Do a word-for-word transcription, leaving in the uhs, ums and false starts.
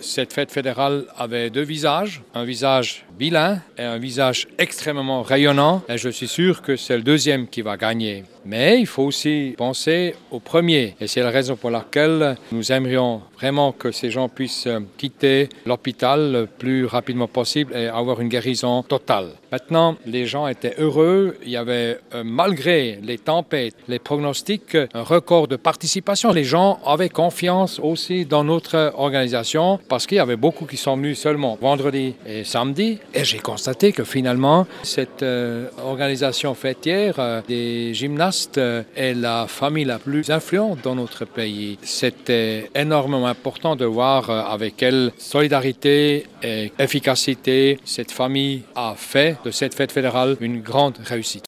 Cette fête fédérale avait deux visages, un visage bilingue et un visage extrêmement rayonnant. Et je suis sûr que c'est le deuxième qui va gagner. Mais il faut aussi penser au premier. Et c'est la raison pour laquelle nous aimerions vraiment que ces gens puissent quitter l'hôpital le plus rapidement possible et avoir une guérison totale. Maintenant, les gens étaient heureux. Il y avait, euh, malgré les tempêtes, les pronostics, un record de participation. Les gens avaient confiance aussi dans notre organisation parce qu'il y avait beaucoup qui sont venus seulement vendredi et samedi. Et j'ai constaté que finalement, cette euh, organisation fêtière euh, des gymnastes est la famille la plus influente dans notre pays. C'était énormément important de voir avec quelle solidarité et efficacité cette famille a fait de cette fête fédérale une grande réussite.